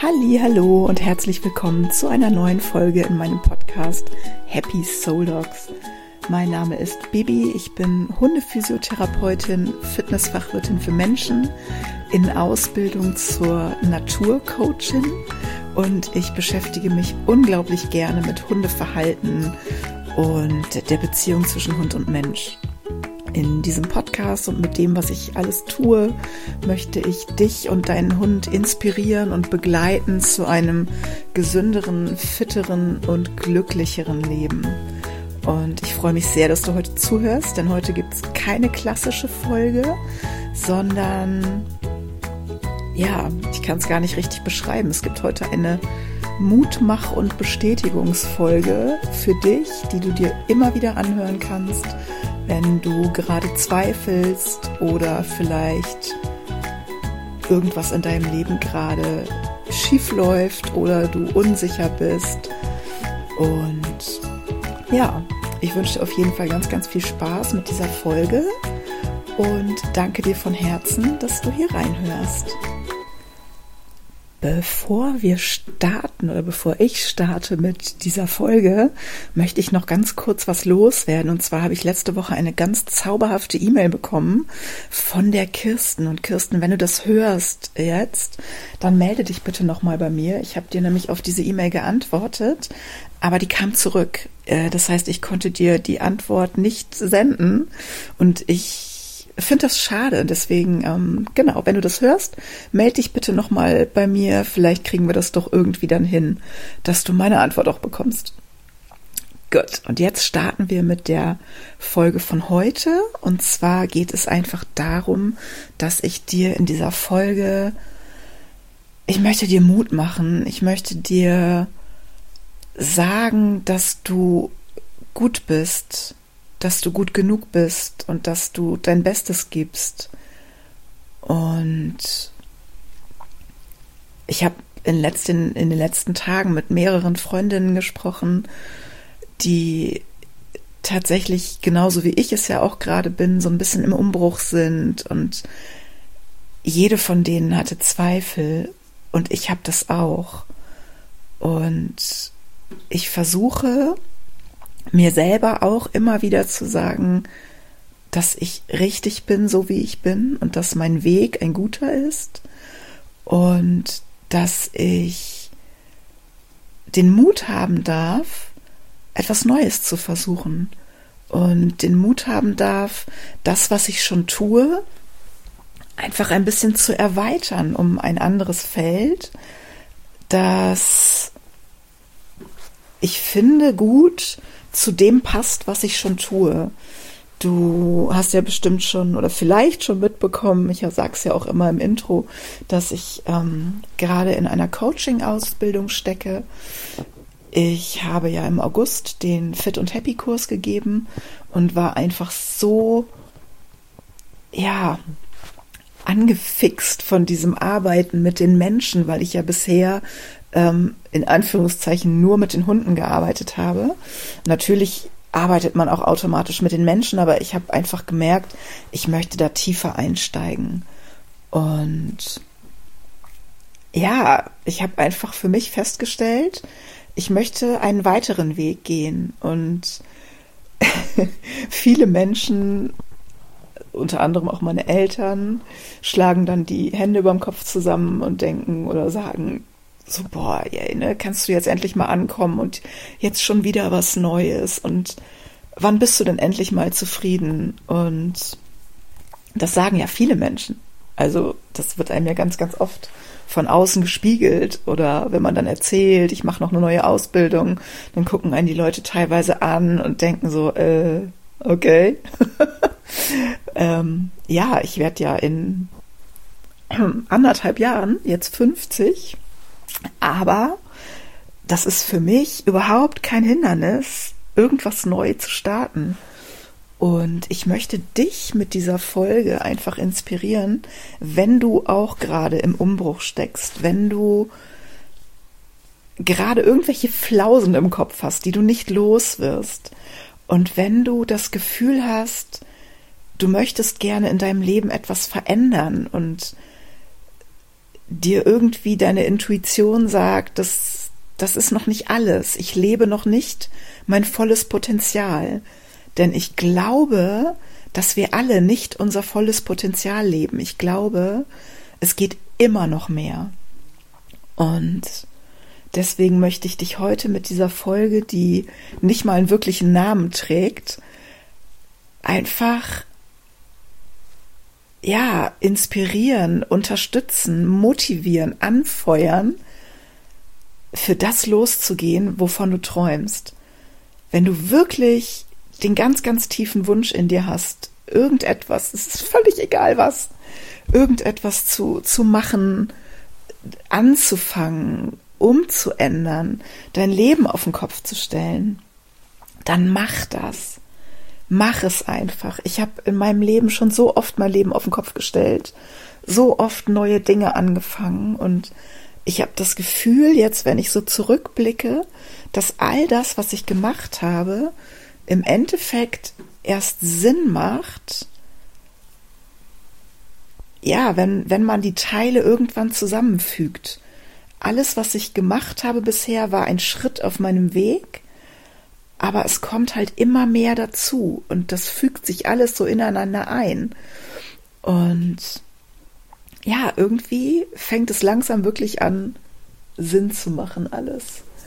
Hallo und herzlich willkommen zu einer neuen Folge in meinem Podcast Happy Soul Dogs. Mein Name ist Bibi, ich bin Hundephysiotherapeutin, Fitnessfachwirtin für Menschen, in Ausbildung zur Naturcoachin und ich beschäftige mich unglaublich gerne mit Hundeverhalten und der Beziehung zwischen Hund und Mensch. In diesem Podcast und mit dem, was ich alles tue, möchte ich dich und deinen Hund inspirieren und begleiten zu einem gesünderen, fitteren und glücklicheren Leben. Und ich freue mich sehr, dass du heute zuhörst, denn heute gibt es keine klassische Folge, sondern, ja, ich kann es gar nicht richtig beschreiben. Es gibt heute eine Mutmach- und Bestätigungsfolge für dich, die du dir immer wieder anhören kannst, wenn du gerade zweifelst oder vielleicht irgendwas in deinem Leben gerade schief läuft oder du unsicher bist. Und ja, ich wünsche dir auf jeden Fall ganz, ganz viel Spaß mit dieser Folge und danke dir von Herzen, dass du hier reinhörst. Bevor ich starte mit dieser Folge, möchte ich noch ganz kurz was loswerden. Und zwar habe ich letzte Woche eine ganz zauberhafte E-Mail bekommen von der Kirsten. Und Kirsten, wenn du das hörst jetzt, dann melde dich bitte nochmal bei mir. Ich habe dir nämlich auf diese E-Mail geantwortet, aber die kam zurück. Das heißt, ich konnte dir die Antwort nicht senden und ich finde das schade, deswegen, genau, wenn du das hörst, melde dich bitte nochmal bei mir, vielleicht kriegen wir das doch irgendwie dann hin, dass du meine Antwort auch bekommst. Gut, und jetzt starten wir mit der Folge von heute, und zwar geht es einfach darum, dass ich dir in dieser Folge, ich möchte dir Mut machen, ich möchte dir sagen, dass du gut bist, dass du gut genug bist und dass du dein Bestes gibst. Und ich habe in den letzten Tagen mit mehreren Freundinnen gesprochen, die tatsächlich genauso wie ich es ja auch gerade bin, so ein bisschen im Umbruch sind, und jede von denen hatte Zweifel und ich habe das auch. Und ich versuche mir selber auch immer wieder zu sagen, dass ich richtig bin, so wie ich bin, und dass mein Weg ein guter ist und dass ich den Mut haben darf, etwas Neues zu versuchen und den Mut haben darf, das, was ich schon tue, einfach ein bisschen zu erweitern um ein anderes Feld, das ich finde gut zu dem passt, was ich schon tue. Du hast ja bestimmt schon oder vielleicht schon mitbekommen, ich sage es ja auch immer im Intro, dass ich gerade in einer Coaching-Ausbildung stecke. Ich habe ja im August den Fit und Happy Kurs gegeben und war einfach so, ja, angefixt von diesem Arbeiten mit den Menschen, weil ich ja bisher in Anführungszeichen nur mit den Hunden gearbeitet habe. Natürlich arbeitet man auch automatisch mit den Menschen, aber ich habe einfach gemerkt, ich möchte da tiefer einsteigen. Und ja, ich habe einfach für mich festgestellt, ich möchte einen weiteren Weg gehen. Und viele Menschen, unter anderem auch meine Eltern, schlagen dann die Hände überm Kopf zusammen und denken oder sagen so, boah, ey, ne, kannst du jetzt endlich mal ankommen und jetzt schon wieder was Neues, und wann bist du denn endlich mal zufrieden? Und das sagen ja viele Menschen. Also das wird einem ja ganz, ganz oft von außen gespiegelt, oder wenn man dann erzählt, ich mache noch eine neue Ausbildung, dann gucken einen die Leute teilweise an und denken so, okay. Ja, ich werde ja in 1,5 Jahren jetzt 50, aber das ist für mich überhaupt kein Hindernis, irgendwas neu zu starten. Und ich möchte dich mit dieser Folge einfach inspirieren, wenn du auch gerade im Umbruch steckst, wenn du gerade irgendwelche Flausen im Kopf hast, die du nicht los wirst, und wenn du das Gefühl hast, du möchtest gerne in deinem Leben etwas verändern und dir irgendwie deine Intuition sagt, das ist noch nicht alles. Ich lebe noch nicht mein volles Potenzial. Denn ich glaube, dass wir alle nicht unser volles Potenzial leben. Ich glaube, es geht immer noch mehr. Und deswegen möchte ich dich heute mit dieser Folge, die nicht mal einen wirklichen Namen trägt, einfach inspirieren, unterstützen, motivieren, anfeuern, für das loszugehen, wovon du träumst. Wenn du wirklich den ganz, ganz tiefen Wunsch in dir hast, irgendetwas, es ist völlig egal was, irgendetwas zu machen, anzufangen, umzuändern, dein Leben auf den Kopf zu stellen, dann mach das. Mach es einfach. Ich habe in meinem Leben schon so oft mein Leben auf den Kopf gestellt, so oft neue Dinge angefangen und ich habe das Gefühl jetzt, wenn ich so zurückblicke, dass all das, was ich gemacht habe, im Endeffekt erst Sinn macht, wenn man die Teile irgendwann zusammenfügt. Alles, was ich gemacht habe bisher, war ein Schritt auf meinem Weg, aber es kommt halt immer mehr dazu und das fügt sich alles so ineinander ein. Und irgendwie fängt es langsam wirklich an, Sinn zu machen alles.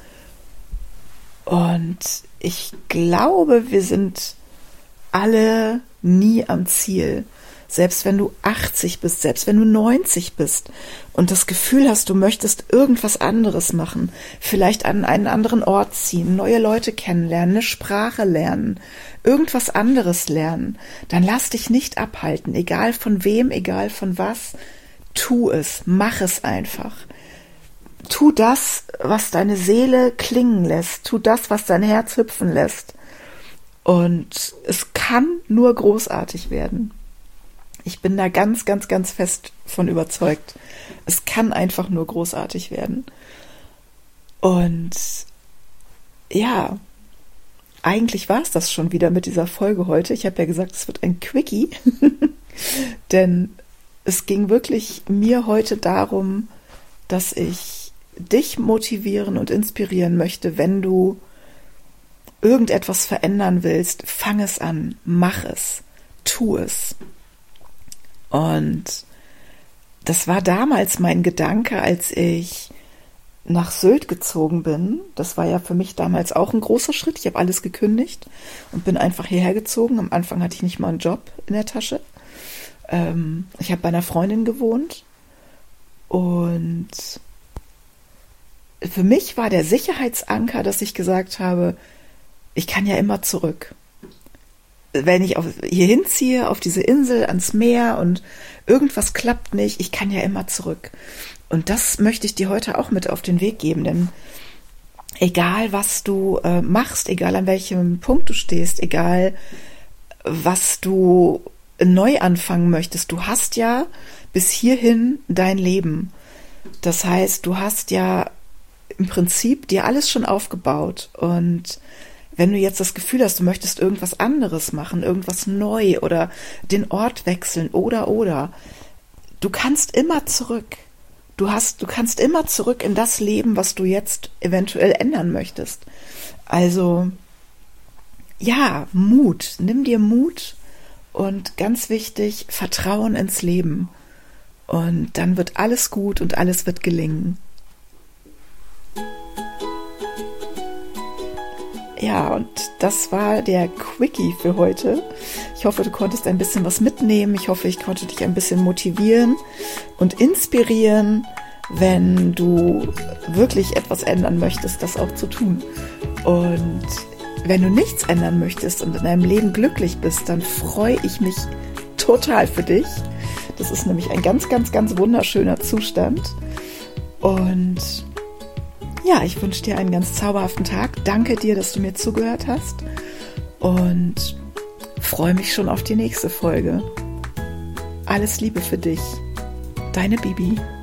Und ich glaube, wir sind alle nie am Ziel. Selbst wenn du 80 bist, selbst wenn du 90 bist und das Gefühl hast, du möchtest irgendwas anderes machen, vielleicht an einen anderen Ort ziehen, neue Leute kennenlernen, eine Sprache lernen, irgendwas anderes lernen, dann lass dich nicht abhalten, egal von wem, egal von was, tu es, mach es einfach. Tu das, was deine Seele klingen lässt, tu das, was dein Herz hüpfen lässt. Und es kann nur großartig werden. Ich bin da ganz, ganz, ganz fest von überzeugt. Es kann einfach nur großartig werden. Und eigentlich war es das schon wieder mit dieser Folge heute. Ich habe ja gesagt, es wird ein Quickie, denn es ging wirklich mir heute darum, dass ich dich motivieren und inspirieren möchte, wenn du irgendetwas verändern willst, fang es an, mach es, tu es. Und das war damals mein Gedanke, als ich nach Sylt gezogen bin. Das war ja für mich damals auch ein großer Schritt. Ich habe alles gekündigt und bin einfach hierher gezogen. Am Anfang hatte ich nicht mal einen Job in der Tasche. Ich habe bei einer Freundin gewohnt und für mich war der Sicherheitsanker, dass ich gesagt habe, ich kann ja immer zurück. Wenn ich hier hinziehe, auf diese Insel, ans Meer und irgendwas klappt nicht, ich kann ja immer zurück. Und das möchte ich dir heute auch mit auf den Weg geben, denn egal was du machst, egal an welchem Punkt du stehst, egal was du neu anfangen möchtest, du hast ja bis hierhin dein Leben. Das heißt, du hast ja im Prinzip dir alles schon aufgebaut und wenn du jetzt das Gefühl hast, du möchtest irgendwas anderes machen, irgendwas neu oder den Ort wechseln oder, du kannst immer zurück. Du kannst immer zurück in das Leben, was du jetzt eventuell ändern möchtest. Also, Mut. Nimm dir Mut und ganz wichtig, Vertrauen ins Leben. Und dann wird alles gut und alles wird gelingen. Ja, und das war der Quickie für heute. Ich hoffe, du konntest ein bisschen was mitnehmen. Ich hoffe, ich konnte dich ein bisschen motivieren und inspirieren, wenn du wirklich etwas ändern möchtest, das auch zu tun. Und wenn du nichts ändern möchtest und in deinem Leben glücklich bist, dann freue ich mich total für dich. Das ist nämlich ein ganz, ganz, ganz wunderschöner Zustand. Und ich wünsche dir einen ganz zauberhaften Tag. Danke dir, dass du mir zugehört hast und freue mich schon auf die nächste Folge. Alles Liebe für dich. Deine Bibi.